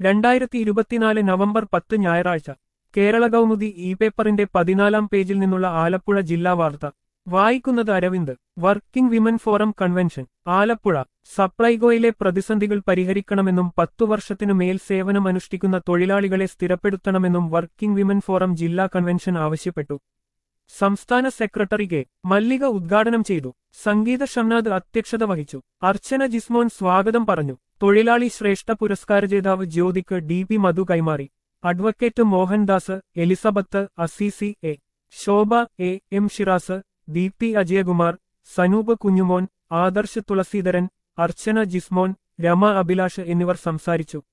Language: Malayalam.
2024 നവംബർ 10 ഞായറാഴ്ച കേരള കൗമുദി ഇ പേപ്പറിന്റെ 14-ാം പേജിൽ നിന്നുള്ള ആലപ്പുഴ ജില്ലാ വാർത്ത വായിക്കുന്നത് Aravind. Working women forum convention Alappuzha. സപ്ലൈകോയിലെ പ്രതിസന്ധികൾ പരിഹരിക്കണമെന്നും 10 വർഷത്തിനു മേൽ സേവനം അനുഷ്ഠിക്കുന്ന തൊഴിലാളികളെ സ്ഥിരപ്പെടുത്തണമെന്നും വർക്കിംഗ് വിമൻ ഫോറം ജില്ലാ കൺവെൻഷൻ ആവശ്യപ്പെട്ടു. സംസ്ഥാന സെക്രട്ടറി കെ. മല്ലിക ഉദ്ഘാടനം ചെയ്തു. സംഗീത ഷംനാദ് അധ്യക്ഷത വഹിച്ചു. അർച്ചന ജിസ്മോൻ സ്വാഗതം പറഞ്ഞു. തൊഴിലാളി ശ്രേഷ്ഠ പുരസ്കാര ജേതാവ് ജ്യോതിക്ക് DP മധു കൈമാറി. Advocate Mohandas, Elizabeth, Assisi A. Shobha A. M Shiraz, Deepti Ajayakumar, Sanoop Kunjumon, Adarsh Thulasidharan, Archana Jismon, Rema Abhilash എന്നിവർ സംസാരിച്ചു.